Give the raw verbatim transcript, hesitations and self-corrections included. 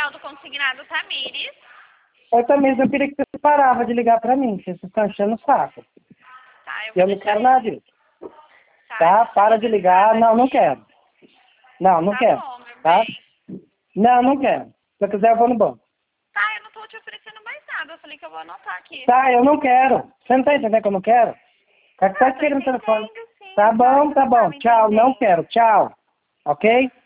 Federal do Consignado Tamires. Eu também eu queria que você parava de ligar pra mim, porque vocês estão enchendo o saco. Tá, eu, Eu não quero nada disso. Tá, Tá? Para de ligar. Não, não quero. Não, não tá quero. bom, meu Tá? bem. Não, não quero. Se eu quiser, eu vou no banco. Tá, eu não tô te oferecendo mais nada. Eu falei que eu vou anotar aqui. Tá, eu não quero. Você não tá entendendo que eu não quero? Tá, tá Tô querendo no telefone. entendendo, sim. Tá Claro bom, que tá você tá bom. me Tchau, não entendendo. quero. Tchau. Ok?